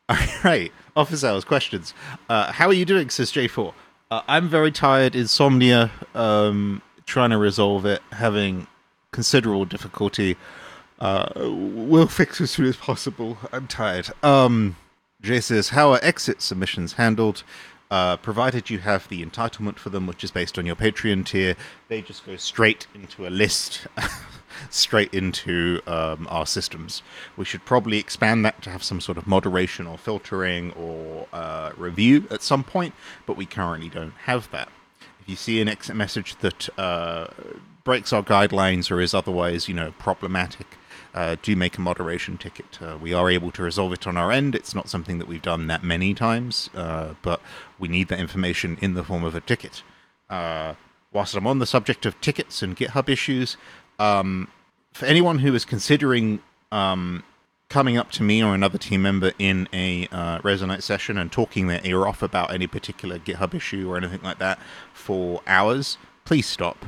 All right, office hours questions. How are you doing, says J4? I'm very tired, insomnia, trying to resolve it, having considerable difficulty. We'll fix as soon as possible. I'm tired. Jay says, how are exit submissions handled? Provided you have the entitlement for them, which is based on your Patreon tier, they just go straight into a list, straight into our systems. We should probably expand that to have some sort of moderation or filtering or review at some point, but we currently don't have that. If you see an exit message that breaks our guidelines or is otherwise, problematic, do make a moderation ticket. We are able to resolve it on our end. It's not something that we've done that many times, but we need that information in the form of a ticket. Whilst I'm on the subject of tickets and GitHub issues, for anyone who is considering coming up to me or another team member in a Resonate session and talking their ear off about any particular GitHub issue or anything like that for hours, please stop.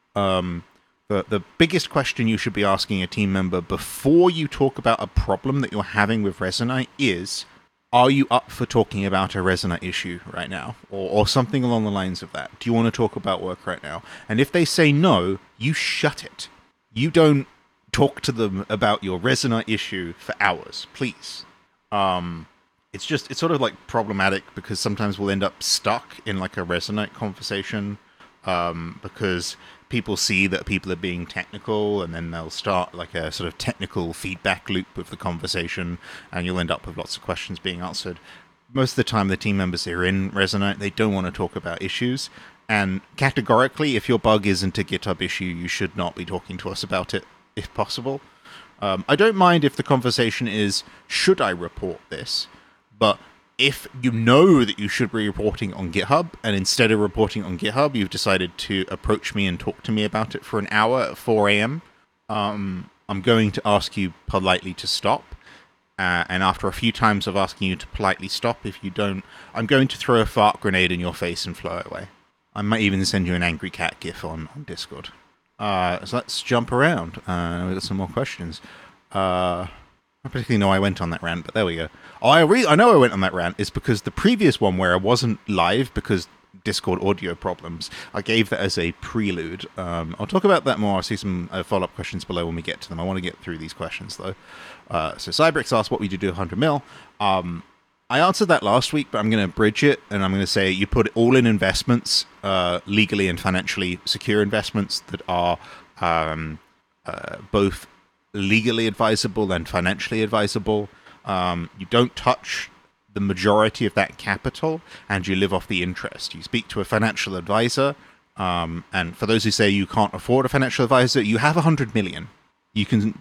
The biggest question you should be asking a team member before you talk about a problem that you're having with Resonate is, are you up for talking about a Resonate issue right now? Or something along the lines of that. Do you want to talk about work right now? And if they say no, you shut it. You don't talk to them about your Resonate issue for hours, please. It's sort of like problematic because sometimes we'll end up stuck in like a Resonate conversation because people see that people are being technical and then they'll start like a sort of technical feedback loop with the conversation and you'll end up with lots of questions being answered. Most of the time the team members who are in Resonate, they don't want to talk about issues, and categorically if your bug isn't a GitHub issue, you should not be talking to us about it if possible. I don't mind if the conversation is, should I report this? But if you know that you should be reporting on GitHub, and instead of reporting on GitHub, you've decided to approach me and talk to me about it for an hour at 4 a.m., I'm going to ask you politely to stop. And after a few times of asking you to politely stop, if you don't, I'm going to throw a fart grenade in your face and fly away. I might even send you an angry cat gif on Discord. So let's jump around. We've got some more questions. I particularly know I went on that rant, but there we go. I know I went on that rant is because the previous one where I wasn't live because Discord audio problems, I gave that as a prelude. I'll talk about that more. I'll see some follow-up questions below when we get to them. I want to get through these questions, though. So Cybrix asked, what would you do 100 mil? I answered that last week, but I'm going to bridge it, and I'm going to say you put it all in investments, legally and financially secure investments that are both legally advisable and financially advisable. You don't touch the majority of that capital, and you live off the interest. You speak to a financial advisor, and for those who say you can't afford a financial advisor, you have 100 million. You can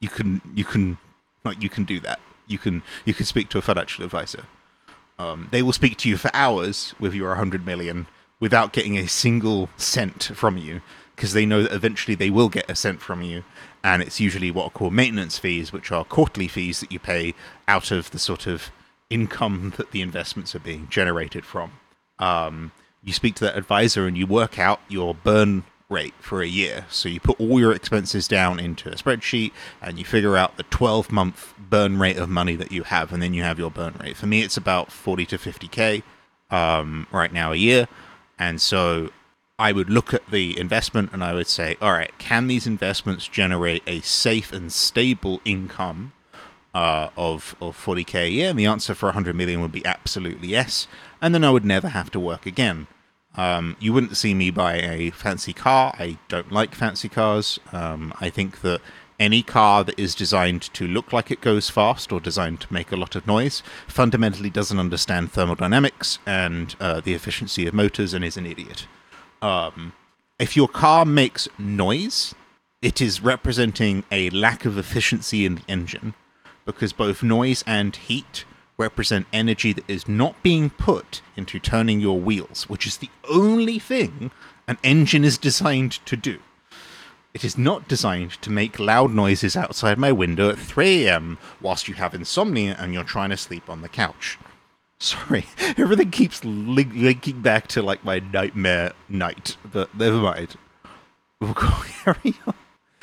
do that. You can speak to a financial advisor. They will speak to you for hours with your 100 million without getting a single cent from you, because they know that eventually they will get a cent from you, and it's usually what are called maintenance fees, which are quarterly fees that you pay out of the sort of income that the investments are being generated from. You speak to that advisor and you work out your burn rate for a year. So you put all your expenses down into a spreadsheet and you figure out the 12-month burn rate of money that you have, and then you have your burn rate. For me, it's about 40 to 50k right now a year. And so I would look at the investment and I would say, all right, can these investments generate a safe and stable income of 40k a year? And the answer for 100 million would be absolutely yes. And then I would never have to work again. You wouldn't see me buy a fancy car. I don't like fancy cars. I think that any car that is designed to look like it goes fast or designed to make a lot of noise fundamentally doesn't understand thermodynamics and the efficiency of motors and is an idiot. If your car makes noise, it is representing a lack of efficiency in the engine, because both noise and heat represent energy that is not being put into turning your wheels, which is the only thing an engine is designed to do. It is not designed to make loud noises outside my window at 3 a.m. whilst you have insomnia and you're trying to sleep on the couch. Sorry, everything keeps linking back to like my nightmare night, but never mind. We'll carry on.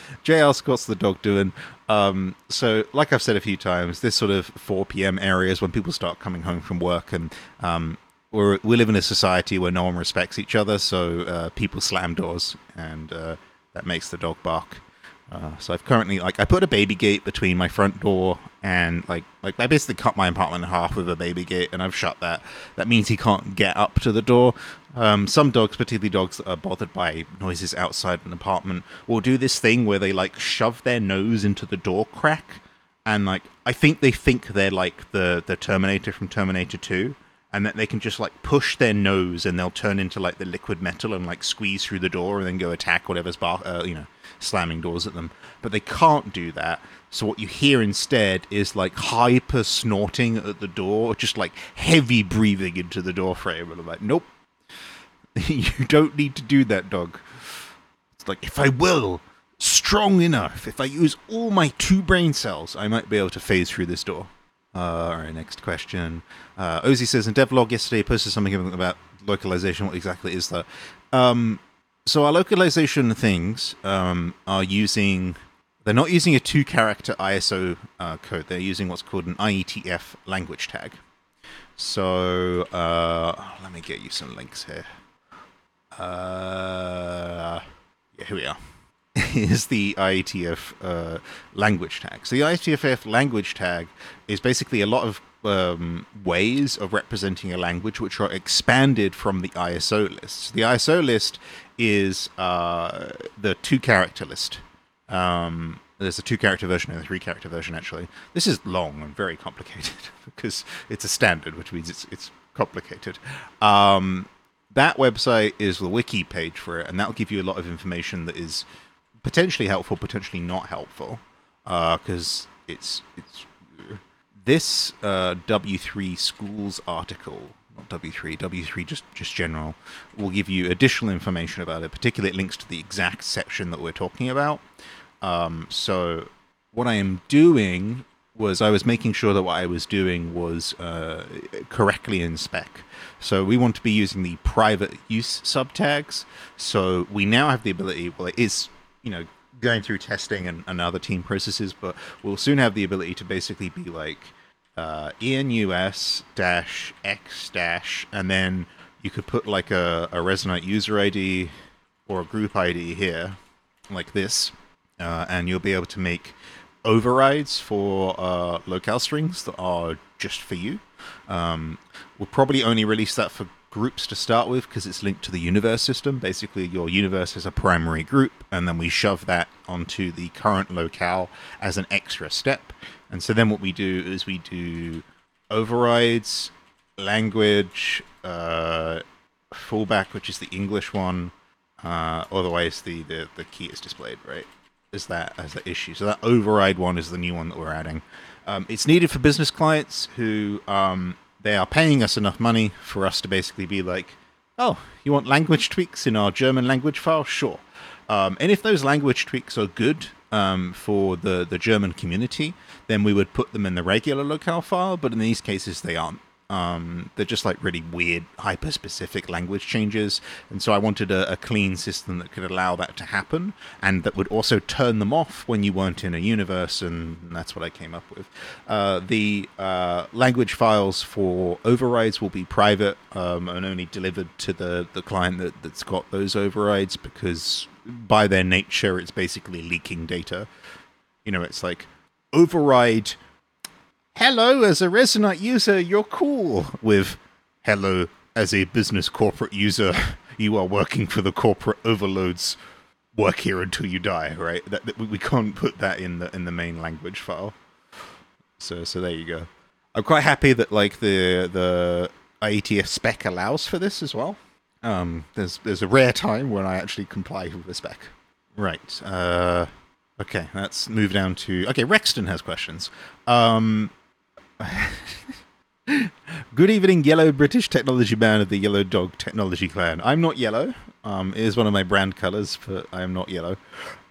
Jay asks, what's the dog doing? So, like I've said a few times, this sort of 4 p.m. area is when people start coming home from work, and we live in a society where no one respects each other, so people slam doors, and that makes the dog bark. So I've currently, I put a baby gate between my front door and, I basically cut my apartment in half with a baby gate, and I've shut that. That means he can't get up to the door. Some dogs, particularly dogs that are bothered by noises outside an apartment, will do this thing where they, shove their nose into the door crack, and, I think they think they're, the Terminator from Terminator 2, and that they can just, push their nose, and they'll turn into, the liquid metal and, squeeze through the door and then go attack whatever's slamming doors at them. But they can't do that. So what you hear instead is hyper snorting at the door, just heavy breathing into the door frame. And I'm like, nope, you don't need to do that, dog. It's if I will, strong enough, if I use all my 2 brain cells, I might be able to phase through this door. All right, next question. Ozzy says, in devlog yesterday, posted something about localization. What exactly is that? So our localization things are using... They're not using a 2-character ISO code. They're using what's called an IETF language tag. So let me get you some links here. Yeah, here we are. Is the IETF language tag. So the IETF language tag is basically a lot of ways of representing a language which are expanded from the ISO list. The ISO list is the 2-character list. There's a 2-character version and a 3-character version, actually. This is long and very complicated because it's a standard, which means it's complicated. That website is the wiki page for it, and that'll give you a lot of information that is potentially helpful, potentially not helpful, because it's this W3 schools article, not W3 just general, will give you additional information about it, particularly it links to the exact section that we're talking about. So what I am doing was I was making sure that what I was doing was correctly in spec. So we want to be using the private use subtags. So we now have the ability, well, it is, going through testing and other team processes, but we'll soon have the ability to basically be enus -x and then you could put a Resonite user ID or a group ID here, like this, and you'll be able to make overrides for locale strings that are just for you. We'll probably only release that for groups to start with because it's linked to the universe system. Basically, your universe is a primary group, and then we shove that onto the current locale as an extra step. And so then what we do is we do overrides, language, fallback, which is the English one. Otherwise, the key is displayed, right? Is that as the issue? So that override one is the new one that we're adding. It's needed for business clients who they are paying us enough money for us to basically be like, oh, you want language tweaks in our German language file? Sure. And if those language tweaks are good for the German community, then we would put them in the regular locale file. But in these cases, they aren't. They're just really weird, hyper-specific language changes. And so I wanted a clean system that could allow that to happen and that would also turn them off when you weren't in a universe, and that's what I came up with. The language files for overrides will be private and only delivered to the client that's got those overrides, because by their nature, it's basically leaking data. It's override... hello, as a Resonite user, you're cool, with hello, as a business corporate user, you are working for the corporate overlords. Work here until you die, right? That we can't put that in the main language file. So there you go. I'm quite happy that the IETF spec allows for this as well. There's a rare time when I actually comply with the spec. Right. Okay, let's move down to... Okay, Rexton has questions. Good evening, yellow British technology man of the Yellow Dog Technology Clan. I'm not yellow. It is one of my brand colors, but I am not yellow.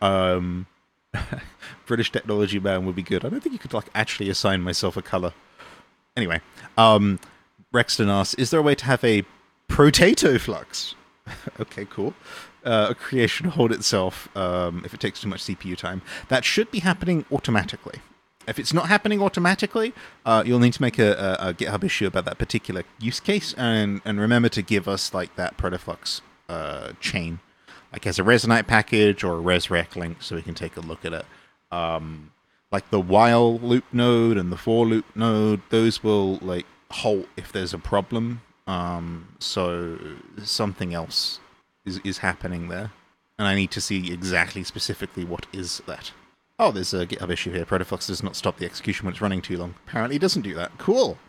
British technology man would be good. I don't think you could actually assign myself a color. Anyway, Rexton asks, is there a way to have a potato flux? Okay, cool. A creation hold itself, if it takes too much CPU time, that should be happening automatically. If it's not happening automatically, you'll need to make a GitHub issue about that particular use case, and remember to give us like that Protoflux chain, like as a Resonite package or a resrec link, so we can take a look at it. Like the while loop node and the for loop node, those will like halt if there's a problem. So something else is happening there, and I need to see exactly specifically what is that. Oh, there's a GitHub issue here. Protoflux does not stop the execution when it's running too long. Apparently it doesn't do that. Cool.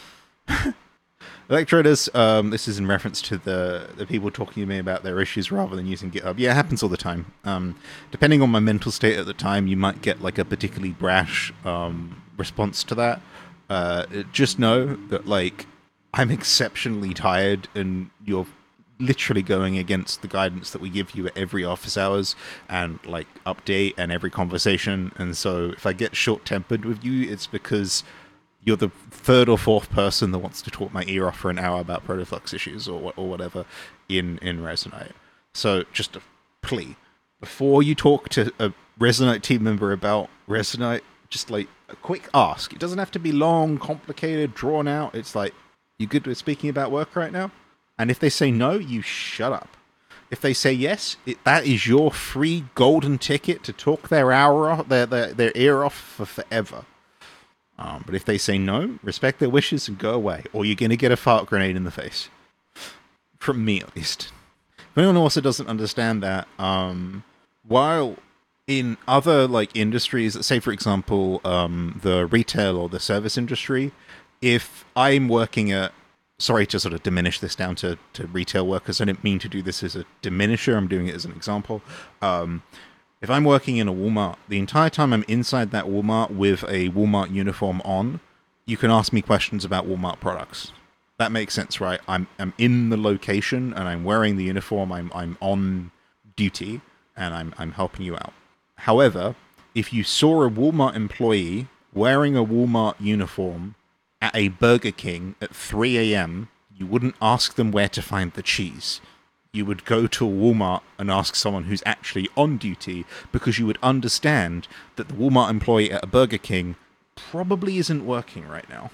Electrodus, this is in reference to the people talking to me about their issues rather than using GitHub. Yeah, it happens all the time. Depending on my mental state at the time, you might get like a particularly brash response to that. Just know that like I'm exceptionally tired and you're literally going against the guidance that we give you at every office hours and like update and every conversation. And so if I get short-tempered with you, it's because you're the third or fourth person that wants to talk my ear off for an hour about Protoflux issues or whatever in Resonite. So just a plea. Before you talk to a Resonite team member about Resonite, just like a quick ask. It doesn't have to be long, complicated, drawn out. It's like, you good with speaking about work right now? And if they say no, you shut up. If they say yes, that is your free golden ticket to talk their hour off, their ear off for forever. But if they say no, respect their wishes and go away, or you're going to get a fart grenade in the face. From me, at least. If anyone also doesn't understand that, while in other like industries, let's say for example, the retail or the service industry, if I'm working at, sorry to sort of diminish this down to retail workers, I didn't mean to do this as a diminisher, I'm doing it as an example. If I'm working in a Walmart, the entire time I'm inside that Walmart with a Walmart uniform on, you can ask me questions about Walmart products. That makes sense, right? I'm in the location and I'm wearing the uniform, I'm on duty, and I'm helping you out. However, if you saw a Walmart employee wearing a Walmart uniform at a Burger King at 3 a.m., you wouldn't ask them where to find the cheese. You would go to a Walmart and ask someone who's actually on duty, because you would understand that the Walmart employee at a Burger King probably isn't working right now.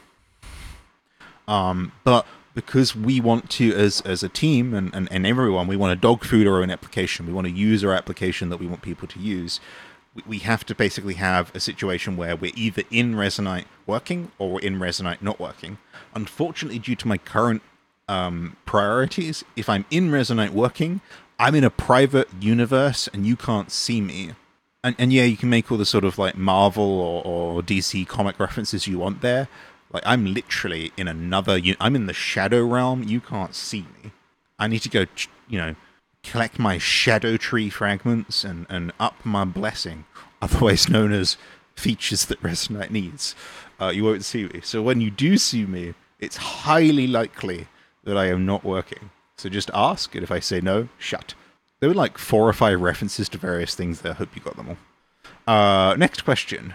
But because we want to, as a team and everyone, we want to dog food our own application. We want to use our application that we want people to use. We have to basically have a situation where we're either in Resonite working or we're in Resonite not working. Unfortunately, due to my current priorities, if I'm in Resonite working, I'm in a private universe and you can't see me. And yeah, you can make all the sort of like Marvel or DC comic references you want there. Like, I'm literally in another... I'm in the Shadow Realm. You can't see me. I need to go, collect my Shadow Tree fragments and up my blessing, otherwise known as features that Resonite needs. You won't see me. So when you do see me, it's highly likely that I am not working. So just ask, and if I say no, shut. There were like 4 or 5 references to various things there. I hope you got them all. Next question.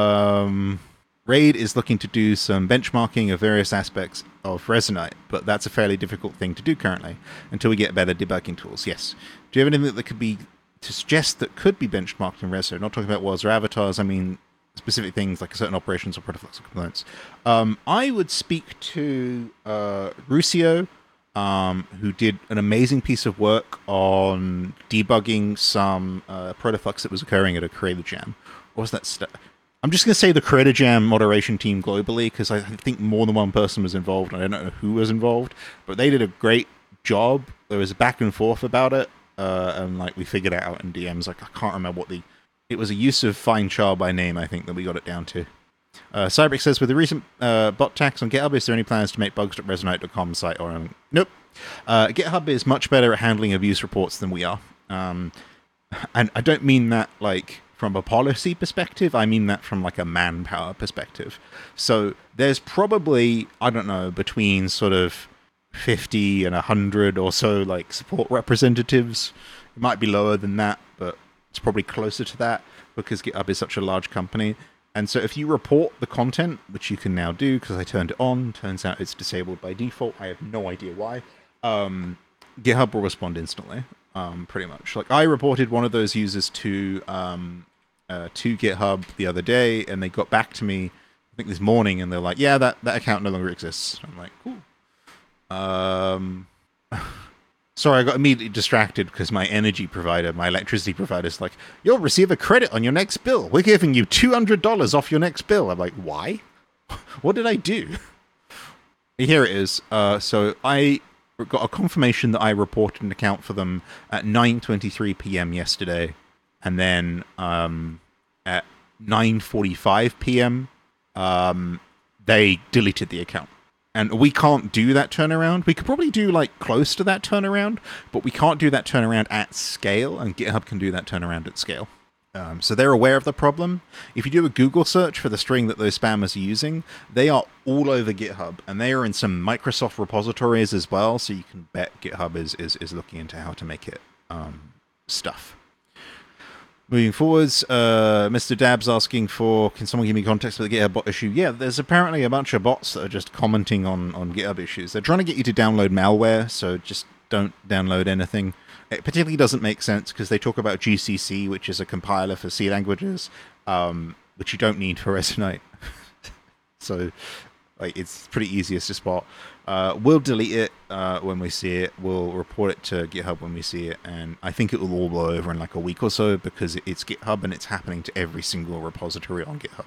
Raid is looking to do some benchmarking of various aspects of Resonite, but that's a fairly difficult thing to do currently until we get better debugging tools. Yes. Do you have anything that could be to suggest that could be benchmarked in Reso? Not talking about worlds or avatars. I mean specific things like certain operations or Protoflux components. I would speak to Ruscio, who did an amazing piece of work on debugging some Protoflux that was occurring at a Creator Jam. What was that? I'm just going to say the Creator Jam moderation team globally, because I think more than one person was involved. I don't know who was involved, but they did a great job. There was a back and forth about it, and like we figured it out in DMs. Like, I can't remember what it was a use of Fine Char by name, I think, that we got it down to. Cybrick says, with the recent bot tax on GitHub, is there any plans to make bugs.resonite.com site or anything? Nope. GitHub is much better at handling abuse reports than we are. And I don't mean that like from a policy perspective, I mean that from like a manpower perspective. So there's probably, I don't know, between sort of 50 and 100 or so like support representatives. It might be lower than that, but it's probably closer to that because GitHub is such a large company. And so if you report the content, which you can now do because I turned it on, turns out it's disabled by default. I have no idea why. GitHub will respond instantly. Pretty much. Like I reported one of those users to GitHub the other day, and they got back to me, I think this morning, and they're like, "Yeah, that account no longer exists." I'm like, "Cool." Sorry, I got immediately distracted because my energy provider, my electricity provider, is like, "You'll receive a credit on your next bill. We're giving you $200 off your next bill." I'm like, "Why? What did I do?" Here it is. So I got a confirmation that I reported an account for them at 9:23 p.m. yesterday, and then at 9:45 p.m. They deleted the account. And we can't do that turnaround. We could probably do like close to that turnaround, but we can't do that turnaround at scale, and GitHub can do that turnaround at scale. So they're aware of the problem. If you do a Google search for the string that those spammers are using, they are all over GitHub, and they are in some Microsoft repositories as well, so you can bet GitHub is looking into how to make it stuff. Moving forwards, Mr. Dab's asking for, can someone give me context for the GitHub bot issue? Yeah, there's apparently a bunch of bots that are just commenting on GitHub issues. They're trying to get you to download malware, so just don't download anything. It particularly doesn't make sense because they talk about GCC, which is a compiler for C languages, which you don't need for Resonate. So like, it's pretty easy to spot. We'll delete it when we see it. We'll report it to GitHub when we see it, and I think it will all blow over in like a week or so because it's GitHub and it's happening to every single repository on GitHub.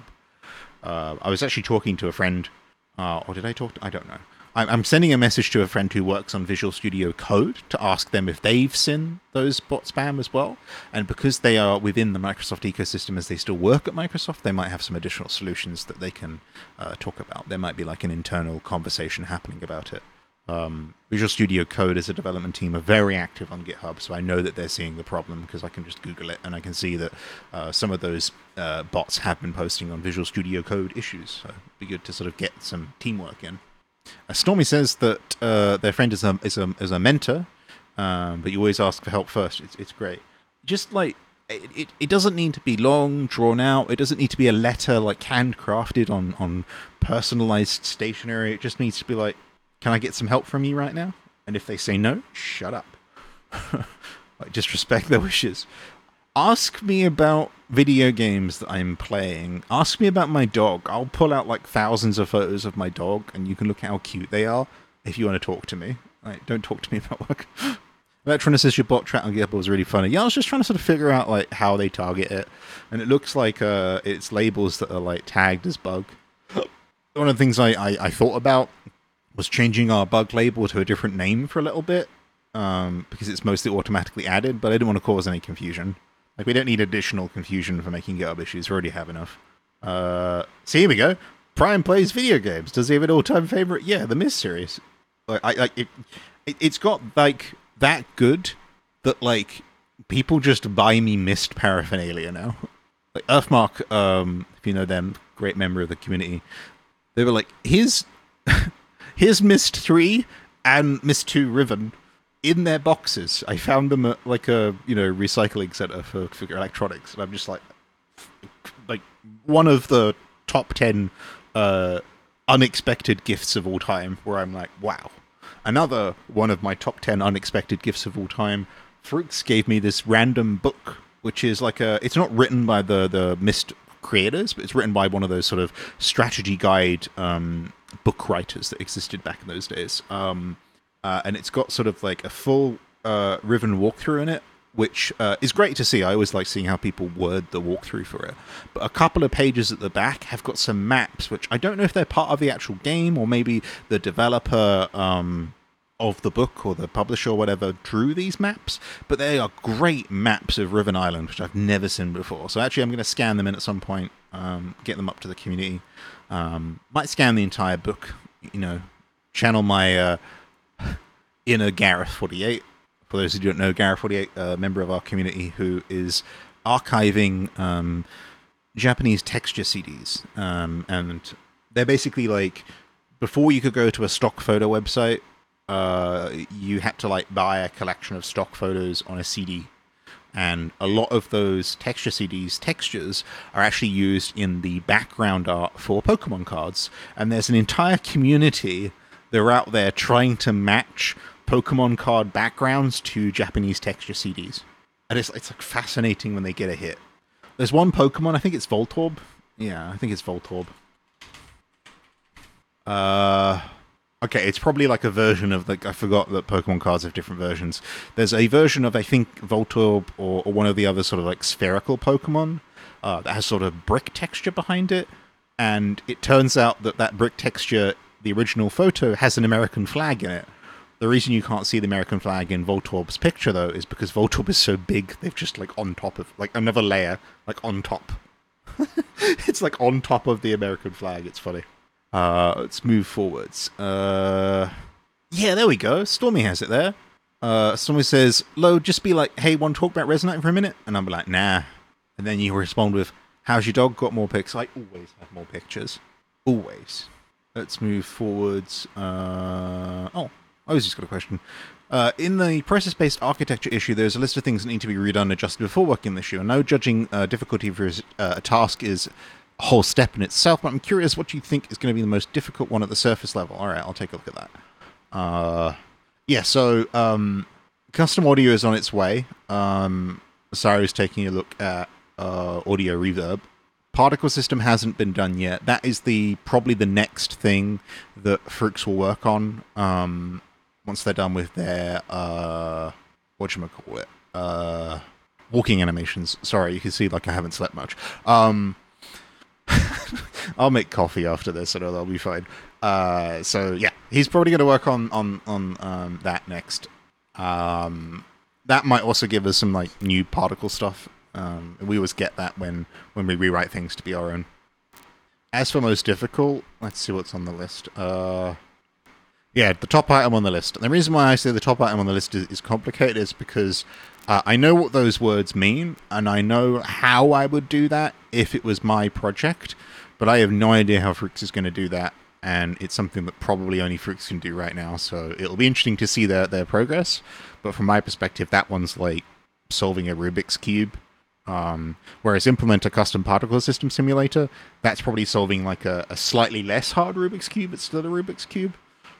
I was actually talking to a friend, or did I talk to, I don't know. I'm sending a message to a friend who works on Visual Studio Code to ask them if they've seen those bot spam as well. And because they are within the Microsoft ecosystem as they still work at Microsoft, they might have some additional solutions that they can talk about. There might be like an internal conversation happening about it. Visual Studio Code as a development team are very active on GitHub, so I know that they're seeing the problem because I can just Google it and I can see that some of those bots have been posting on Visual Studio Code issues. So it'd be good to sort of get some teamwork in. Stormy says that their friend is a mentor, but you always ask for help first. It's great. Just like it doesn't need to be long, drawn out. It doesn't need to be a letter like handcrafted on personalized stationery. It just needs to be like, can I get some help from you right now? And if they say no, shut up. Like, just respect their wishes. Ask me about video games that I'm playing. Ask me about my dog. I'll pull out like thousands of photos of my dog, and you can look at how cute they are if you want to talk to me. Like, don't talk to me about work. Electronic says your bot chat on GitHub was really funny. Yeah, I was just trying to sort of figure out like how they target it, and it looks like it's labels that are like tagged as bug. One of the things I thought about was changing our bug label to a different name for a little bit, because it's mostly automatically added, but I didn't want to cause any confusion. Like, we don't need additional confusion for making GitHub issues. We already have enough. So here we go. Prime plays video games. Does he have an all-time favorite? Yeah, the Myst series. Like, it's got like that good that like people just buy me Myst paraphernalia now. Like Earthmark, if you know them, great member of the community. They were like, here's Myst 3 and Myst 2 Riven in their boxes. I found them at like a recycling center for electronics, and I'm just like one of the top 10 unexpected gifts of all time. Where I'm like, wow. Another one of my top 10 unexpected gifts of all time. Fruits gave me this random book, which is like it's not written by the Myst creators, but it's written by one of those sort of strategy guide book writers that existed back in those days. And it's got sort of like a full Riven walkthrough in it, which is great to see. I always like seeing how people word the walkthrough for it. But a couple of pages at the back have got some maps, which I don't know if they're part of the actual game, or maybe the developer of the book or the publisher or whatever drew these maps. But they are great maps of Riven Island, which I've never seen before. So actually I'm going to scan them in at some point, get them up to the community. Might scan the entire book, channel my inner Gareth 48. For those who don't know, Gareth 48, a member of our community who is archiving Japanese texture CDs. And they're basically like, before you could go to a stock photo website, you had to like buy a collection of stock photos on a CD. And a lot of those texture CDs textures are actually used in the background art for Pokemon cards. And there's an entire community that are out there trying to match Pokemon card backgrounds to Japanese texture CDs. And it's like fascinating when they get a hit. There's one Pokemon, I think it's Voltorb. Yeah, I think it's Voltorb. Okay, it's probably like a version of, like, I forgot that Pokemon cards have different versions. There's a version of, I think, Voltorb or one of the other sort of like spherical Pokemon that has sort of brick texture behind it. And it turns out that that brick texture, the original photo, has an American flag in it. The reason you can't see the American flag in Voltorb's picture, though, is because Voltorb is so big, they've just, like, on top of, like, another layer, like, on top. It's, like, on top of the American flag. It's funny. Let's move forwards. Yeah, there we go. Stormy has it there. Stormy says, Lo, just be like, hey, want to talk about Resonite for a minute? And I'll be like, nah. And then you respond with, how's your dog? Got more pics? I always have more pictures. Always. Let's move forwards. I was just got a question. In the process-based architecture issue, there's a list of things that need to be redone and adjusted before working the issue. I know judging difficulty for a task is a whole step in itself, but I'm curious what you think is going to be the most difficult one at the surface level. All right, I'll take a look at that. Yeah, so custom audio is on its way. Saru's taking a look at audio reverb. Particle system hasn't been done yet. That is probably the next thing that Fruix will work on. Once they're done with their whatchamacallit, walking animations. Sorry, you can see like I haven't slept much. I'll make coffee after this, and that'll be fine. So yeah, he's probably going to work on that next. That might also give us some like new particle stuff. We always get that when we rewrite things to be our own. As for most difficult, let's see what's on the list. Yeah, the top item on the list. And the reason why I say the top item on the list is complicated is because I know what those words mean, and I know how I would do that if it was my project, but I have no idea how Fruix is going to do that, and it's something that probably only Fruix can do right now, so it'll be interesting to see their progress. But from my perspective, that one's like solving a Rubik's Cube. Whereas implement a custom particle system simulator, that's probably solving like a slightly less hard Rubik's Cube. It's still a Rubik's Cube.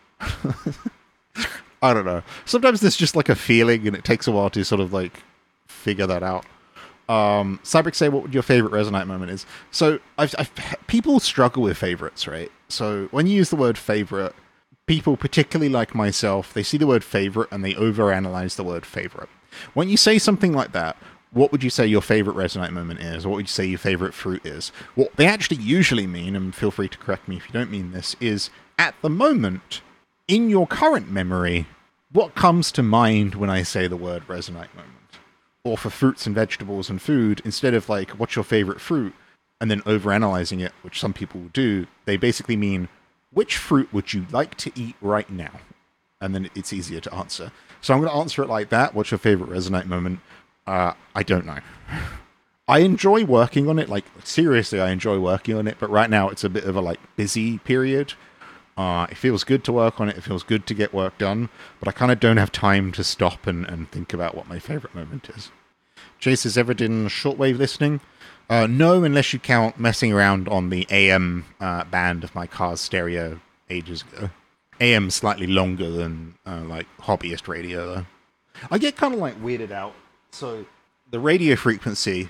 I don't know. Sometimes there's just like a feeling, and it takes a while to sort of like figure that out. Cybrick, say what your favorite Resonite moment is. So people struggle with favorites, right? So when you use the word favorite, people, particularly like myself, they see the word favorite and they overanalyze the word favorite. When you say something like that, what would you say your favorite Resonite moment is? Or what would you say your favorite fruit is? What they actually usually mean, and feel free to correct me if you don't mean this, is at the moment, in your current memory, what comes to mind when I say the word Resonite moment? Or for fruits and vegetables and food, instead of like, what's your favorite fruit? And then overanalyzing it, which some people will do, they basically mean, which fruit would you like to eat right now? And then it's easier to answer. So I'm going to answer it like that. What's your favorite Resonite moment? I don't know. I enjoy working on it. Like, seriously, I enjoy working on it. But right now, it's a bit of a, like, busy period. It feels good to work on it. It feels good to get work done. But I kind of don't have time to stop and think about what my favorite moment is. Chase, has ever done shortwave listening? No, unless you count messing around on the AM band of my car's stereo ages ago. AM slightly longer than, like, hobbyist radio, though. I get kind of, like, weirded out. So, the radio frequency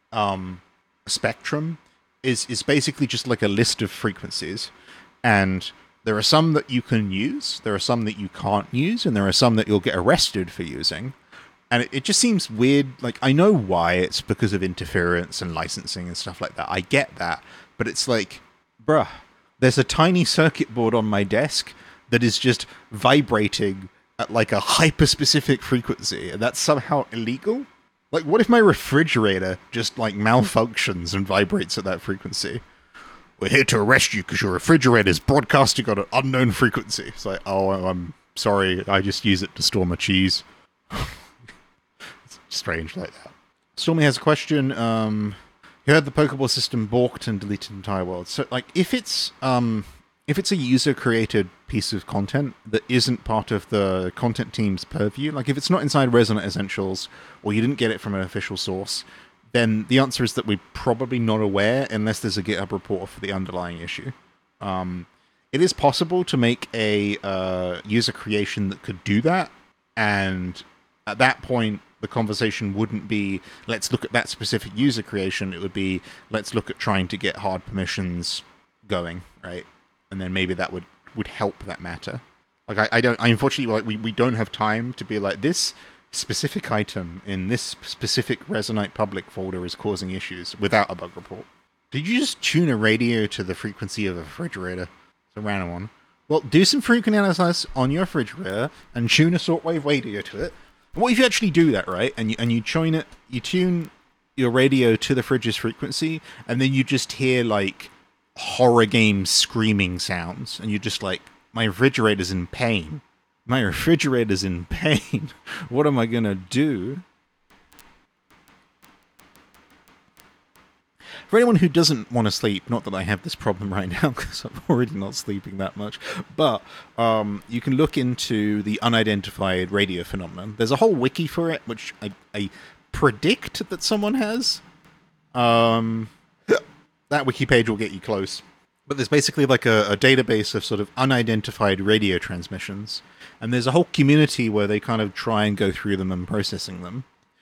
spectrum is basically just like a list of frequencies. And there are some that you can use, there are some that you can't use, and there are some that you'll get arrested for using. And it just seems weird. Like, I know why. It's because of interference and licensing and stuff like that. I get that. But it's like, bruh, there's a tiny circuit board on my desk that is just vibrating at like a hyper-specific frequency, and that's somehow illegal? Like, what if my refrigerator just like malfunctions and vibrates at that frequency? We're here to arrest you because your refrigerator is broadcasting on an unknown frequency. It's like, oh, I'm sorry, I just use it to store my cheese. It's strange like that. Stormy has a question. You heard the Pokeball system balked and deleted entire world. So, like, if it's a user-created piece of content that isn't part of the content team's purview, like if it's not inside Resonate Essentials, or you didn't get it from an official source, then the answer is that we're probably not aware unless there's a GitHub report for the underlying issue. it is possible to make a user creation that could do that, and at that point, the conversation wouldn't be let's look at that specific user creation. It would be let's look at trying to get hard permissions going, right? And then maybe that would help that matter. Like I unfortunately like we don't have time to be like this specific item in this specific Resonate public folder is causing issues without a bug report. Did you just tune a radio to the frequency of a refrigerator? It's a random one. Well, do some frequency analysis on your refrigerator and tune a shortwave radio to it. What if you actually do that, right? And you tune your radio to the fridge's frequency, and then you just hear like horror game screaming sounds, and you're just like, my refrigerator's in pain. My refrigerator's in pain. What am I gonna do? For anyone who doesn't want to sleep, not that I have this problem right now because I'm already not sleeping that much, but you can look into the unidentified radio phenomenon. There's a whole wiki for it, which I predict that someone has. That wiki page will get you close. But there's basically like a database of sort of unidentified radio transmissions, and there's a whole community where they kind of try and go through them and processing them.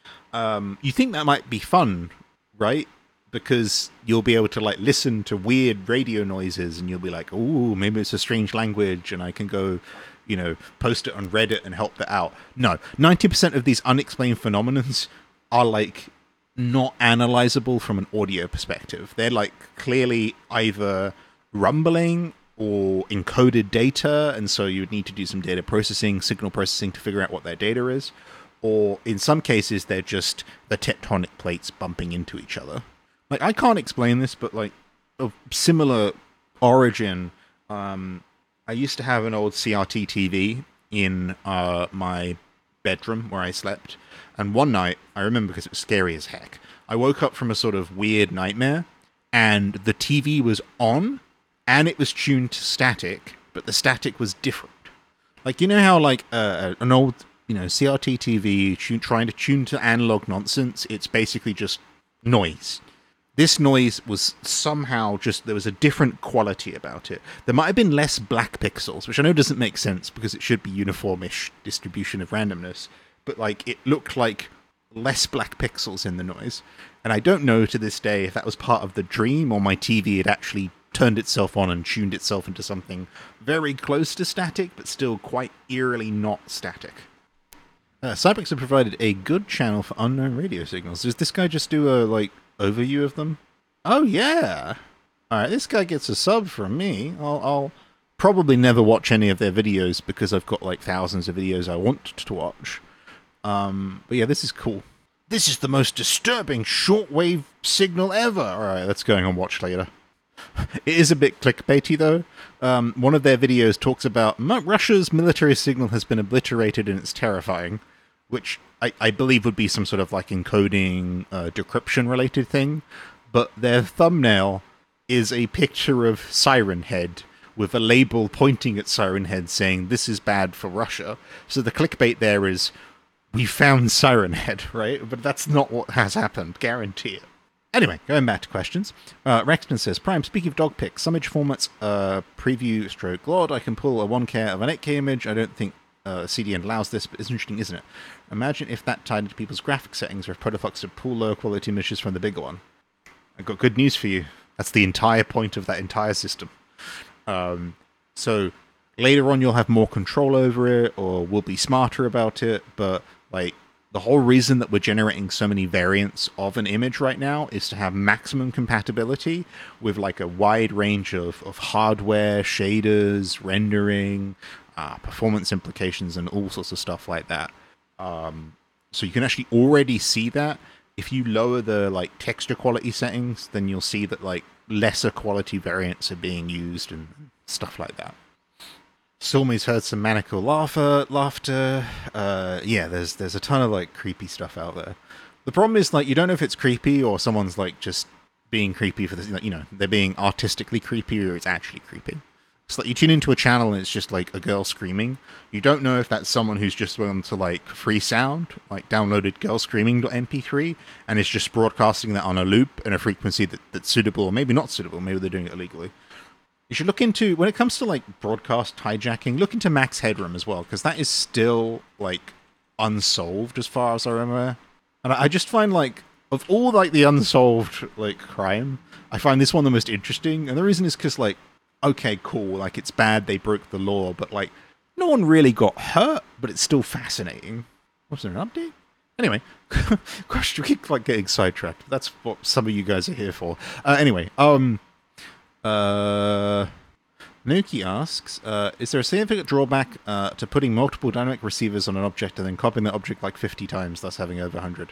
You think that might be fun, right? Because you'll be able to like listen to weird radio noises, and you'll be like, "Ooh, maybe it's a strange language," and I can go, post it on Reddit and help that out. No, 90% of these unexplained phenomenons are like not analyzable from an audio perspective. They're like clearly either rumbling or encoded data, and so you would need to do some data processing, signal processing to figure out what their data is. Or in some cases, they're just the tectonic plates bumping into each other. Like, I can't explain this, but like of similar origin, I used to have an old CRT TV in my bedroom where I slept, and one night, I remember because it was scary as heck, I woke up from a sort of weird nightmare, and the TV was on, and it was tuned to static, but the static was different. Like, you know how like an old, CRT TV trying to tune to analog nonsense, it's basically just noise. This noise was somehow just, there was a different quality about it. There might have been less black pixels, which I know doesn't make sense because it should be uniformish distribution of randomness, but like it looked like less black pixels in the noise. And I don't know to this day if that was part of the dream or my TV had actually turned itself on and tuned itself into something very close to static, but still quite eerily not static. Cybex have provided a good channel for unknown radio signals. Does this guy just do a, overview of them? Oh, yeah! Alright, this guy gets a sub from me. I'll probably never watch any of their videos because I've got, thousands of videos I want to watch. But yeah, this is cool. This is the most disturbing shortwave signal ever! Alright, let's go and watch later. It is a bit clickbaity, though. One of their videos talks about Russia's military signal has been obliterated and it's terrifying, which I believe would be some sort of encoding, decryption related thing. But their thumbnail is a picture of Siren Head with a label pointing at Siren Head saying this is bad for Russia. So the clickbait there is we found Siren Head, right? But that's not what has happened, guarantee it. Anyway, going back to questions. Rexton says, Prime, speaking of dog pics, some image formats, preview stroke LOD, I can pull a 1K of an 8K image. I don't think CDN allows this, but it's interesting, isn't it? Imagine if that tied into people's graphic settings, or if Protofox would pull lower quality images from the bigger one. I've got good news for you. That's the entire point of that entire system. So later on you'll have more control over it, or we'll be smarter about it, but the whole reason that we're generating so many variants of an image right now is to have maximum compatibility with a wide range of hardware, shaders, rendering, performance implications, and all sorts of stuff like that. So you can actually already see that. If you lower the texture quality settings, then you'll see that lesser quality variants are being used and stuff like that. Stormy's heard some maniacal laughter. Yeah, there's a ton of creepy stuff out there. The problem is you don't know if it's creepy or someone's just being creepy for this. They're being artistically creepy or it's actually creepy. It's you tune into a channel and it's just a girl screaming. You don't know if that's someone who's just gone to free sound, downloaded girl screaming.mp3 and is just broadcasting that on a loop and a frequency that's suitable or maybe not suitable. Maybe they're doing it illegally. You should look into, when it comes to like broadcast hijacking, look into Max Headroom as well, because that is still like unsolved as far as I remember. And I just find like, of all like the unsolved like crime, I find this one the most interesting. And the reason is because like, okay, cool, like it's bad they broke the law, but like no one really got hurt, but it's still fascinating. Was there an update? Anyway, gosh, we keep like getting sidetracked. That's what some of you guys are here for. Anyway, Nuki asks, is there a significant drawback to putting multiple dynamic receivers on an object and then copying that object like 50 times, thus having over 100?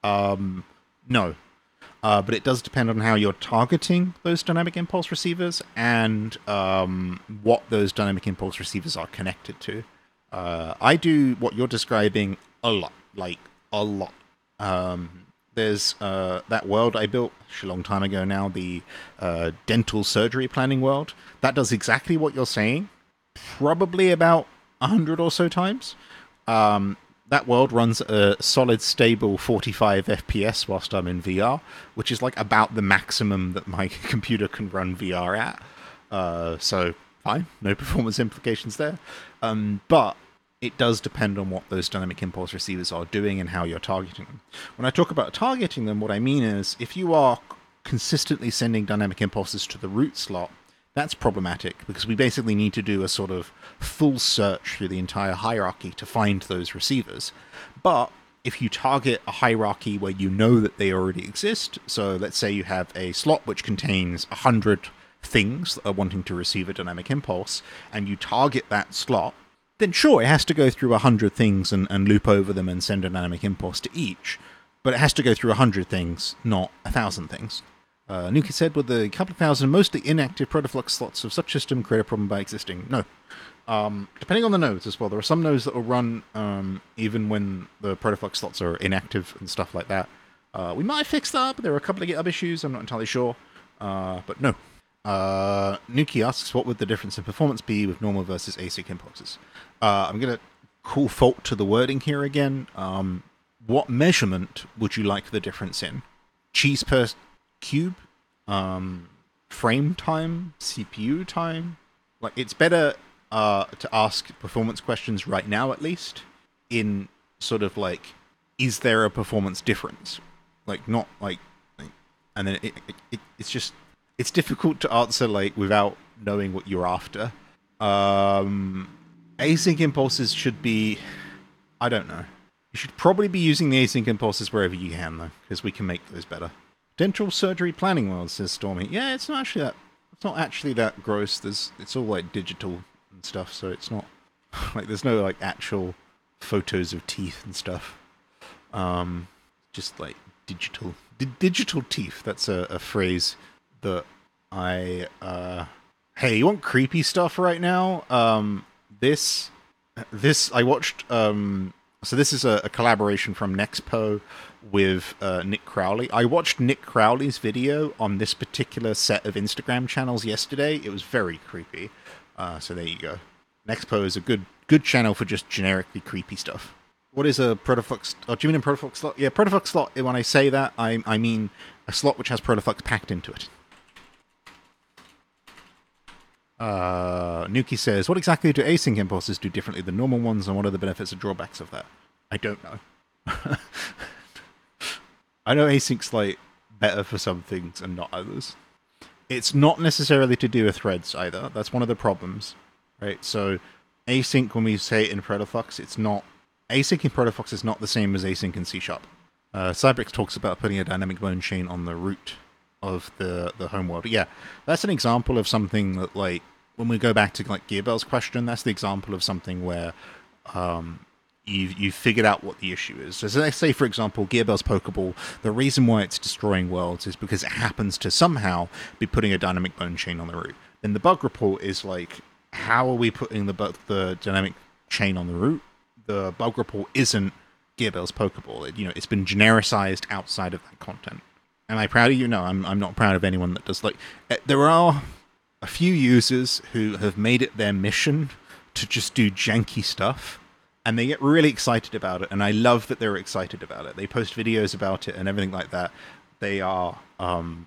No. But it does depend on how you're targeting those dynamic impulse receivers and what those dynamic impulse receivers are connected to. I do what you're describing a lot, like a lot. There's that world I built a long time ago now, the dental surgery planning world. That does exactly what you're saying, probably about 100 or so times. That world runs a solid, stable 45 FPS whilst I'm in VR, which is like about the maximum that my computer can run VR at. So, fine, no performance implications there. But it does depend on what those dynamic impulse receivers are doing and how you're targeting them. When I talk about targeting them, what I mean is if you are consistently sending dynamic impulses to the root slot, that's problematic because we basically need to do a sort of full search through the entire hierarchy to find those receivers. But if you target a hierarchy where you know that they already exist, so let's say you have a slot which contains 100 things that are wanting to receive a dynamic impulse, and you target that slot, then sure, it has to go through 100 things and loop over them and send a dynamic impulse to each, but it has to go through 100 things, not 1,000 things. Nuki said, would the couple of thousand mostly inactive protoflux slots of such system create a problem by existing? No. Depending on the nodes as well. There are some nodes that will run even when the protoflux slots are inactive and stuff like that. We might fix that, but there are a couple of GitHub issues, I'm not entirely sure. But no. Nuki asks, what would the difference in performance be with normal versus async impulses? I'm going to call fault to the wording here again. What measurement would you like the difference in? Cheese per cube? Frame time? CPU time? Like, it's better to ask performance questions right now, at least, in sort of like, is there a performance difference? Like, not like and then it's just, it's difficult to answer like without knowing what you're after. Async impulses should be, I don't know. You should probably be using the async impulses wherever you can, though, because we can make those better. Dental surgery planning world, says Stormy. Yeah, it's not actually that gross. It's all like digital and stuff, so it's not like there's no like actual photos of teeth and stuff. Just like digital teeth. That's a phrase that I hey, you want creepy stuff right now? This I watched. So this is a collaboration from Nexpo with Nick Crowley. I watched Nick Crowley's video on this particular set of Instagram channels yesterday. It was very creepy. So there you go. Nexpo is a good channel for just generically creepy stuff. What is a protoflux? Oh, do you mean a protoflux slot? Yeah, protoflux slot. When I say that, I mean a slot which has protoflux packed into it. Nuki says, what exactly do async impulses do differently than normal ones, and what are the benefits and drawbacks of that? I don't know. I know async's like better for some things and not others. It's not necessarily to do with threads either. That's one of the problems, right? So async, when we say it in protoflux, it's not async in protoflux is not the same as async in C#. Cybrix talks about putting a dynamic bone chain on the root of the home world. Yeah, that's an example of something that, like, when we go back to like Gearbell's question, that's the example of something where you've figured out what the issue is. So let's say, for example, Gearbell's Pokeball, the reason why it's destroying worlds is because it happens to somehow be putting a dynamic bone chain on the root. Then the bug report is like, how are we putting the dynamic chain on the root? The bug report isn't Gearbell's Pokeball. It's been genericized outside of that content. Am I proud of you? No, I'm not proud of anyone that does. Like, there are a few users who have made it their mission to just do janky stuff, and they get really excited about it, and I love that they're excited about it. They post videos about it and everything like that. They are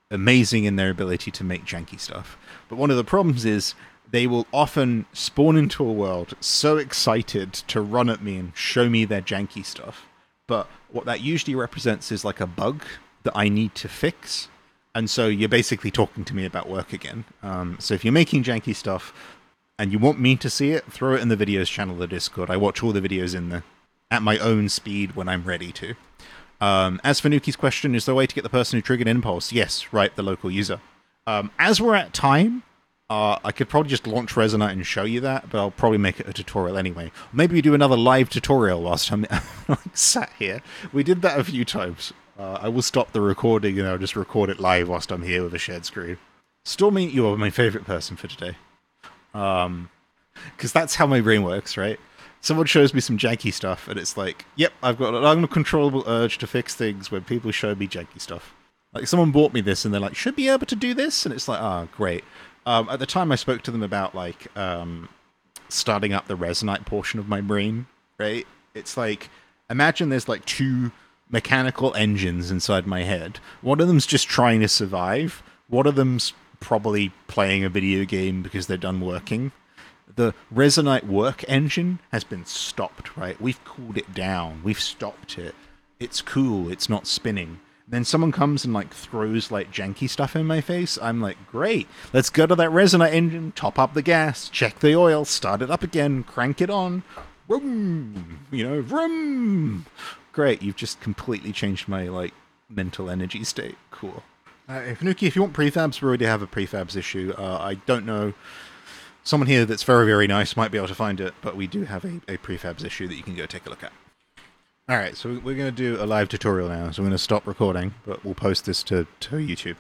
amazing in their ability to make janky stuff. But one of the problems is they will often spawn into a world so excited to run at me and show me their janky stuff. But what that usually represents is like a bug that I need to fix. And so you're basically talking to me about work again. So if you're making janky stuff and you want me to see it, throw it in the videos channel of the Discord. I watch all the videos in there at my own speed when I'm ready to. As for Nuki's question, is there a way to get the person who triggered Impulse? Yes, right, the local user. As we're at time, I could probably just launch Resonite and show you that, but I'll probably make it a tutorial anyway. Maybe we do another live tutorial whilst I'm like, sat here. We did that a few times. I will stop the recording and I'll just record it live whilst I'm here with a shared screen. Stormy, you are my favourite person for today. Because that's how my brain works, right? Someone shows me some janky stuff, and it's like, yep, I've got an uncontrollable urge to fix things when people show me janky stuff. Like, someone bought me this, and they're like, should be able to do this? And it's like, great. At the time, I spoke to them about, like, starting up the Resonite portion of my brain, right? It's like, imagine there's, like, two mechanical engines inside my head. One of them's just trying to survive. One of them's probably playing a video game because they're done working. The Resonite work engine has been stopped, right? We've cooled it down. We've stopped it. It's cool. It's not spinning. Then someone comes and like throws like janky stuff in my face. I'm like, great. Let's go to that Resonite engine, top up the gas, check the oil, start it up again, crank it on. Vroom! Vroom! Great. You've just completely changed my like mental energy state. Cool. Nuki, if you want prefabs, we already have a prefabs issue. I don't know. Someone here that's very, very nice might be able to find it, but we do have a prefabs issue that you can go take a look at. Alright, so we're going to do a live tutorial now, so I'm going to stop recording, but we'll post this to YouTube.